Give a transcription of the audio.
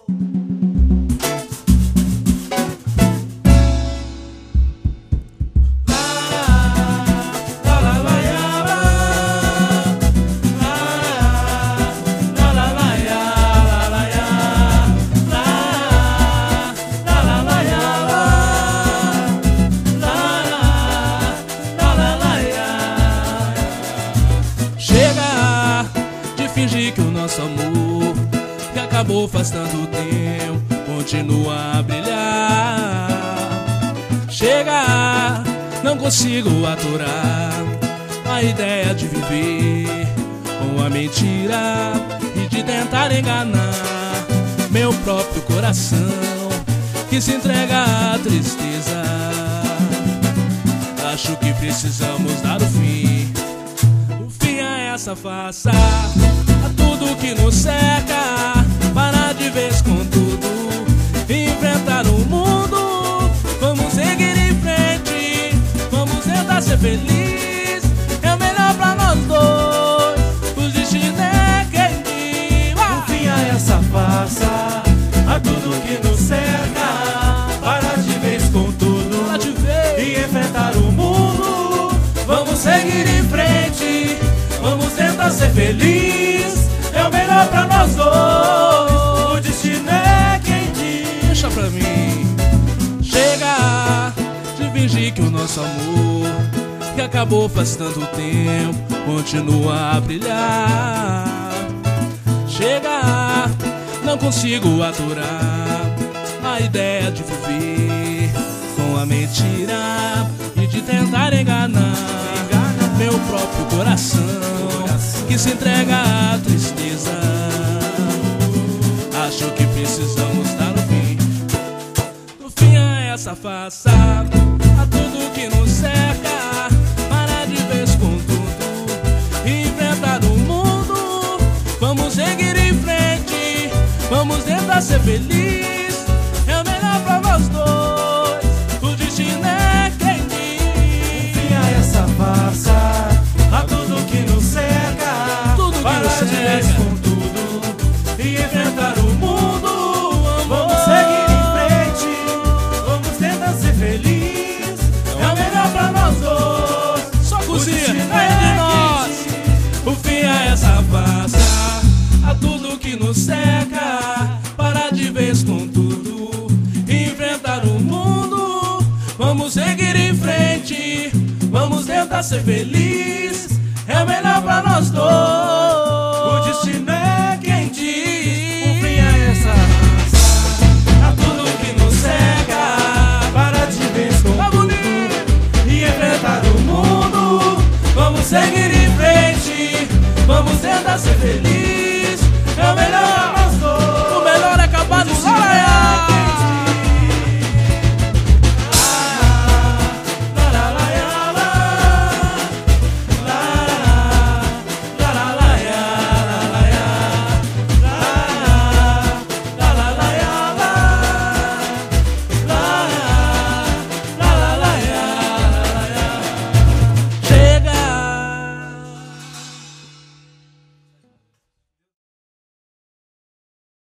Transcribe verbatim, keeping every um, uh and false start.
Fingir que o nosso amor, que acabou faz tanto tempo, continua a brilhar. Chega, não consigo aturar a ideia de viver com a mentira e de tentar enganar meu próprio coração que se entrega à tristeza. Acho que precisamos dar o fim, o fim a essa farsa, a tudo que nos cerca, parar de vez com tudo, enfrentar o mundo. Vamos seguir em frente, vamos tentar ser feliz, é o melhor pra nós dois, o destino é quem diz. O fim a essa farsa, a tudo que nos cerca, parar de vez com tudo, parar de vez. E enfrentar o mundo. Vamos seguir em frente, vamos tentar ser feliz, é o melhor pra nós dois, o destino é quem diz. Deixa pra mim. Chega de fingir que o nosso amor, que acabou faz tanto tempo, continua a brilhar. Chega, não consigo aturar a ideia de viver com a mentira e de tentar enganar meu próprio coração que se entrega à tristeza. Acho que precisamos dar o fim, o fim a essa farsa, a tudo que nos cerca, parar de vez com tudo, enfrentar o mundo. Vamos seguir em frente, vamos tentar ser feliz, é o melhor pra nós dois, o destino é quem diz. O fim a essa farsa, a tudo que nos cerca, tudo que parar nos de vez cerca. com tudo e enfrentar o mundo. Vamos seguir em frente, vamos tentar ser feliz, é o melhor pra nós dois, Só cozinha, destino é de é nós. O fim a essa farsa, a tudo que nos cerca, parar de vez com tudo, enfrentar o mundo. Vamos seguir em frente, vamos tentar ser feliz, é o melhor pra nós dois.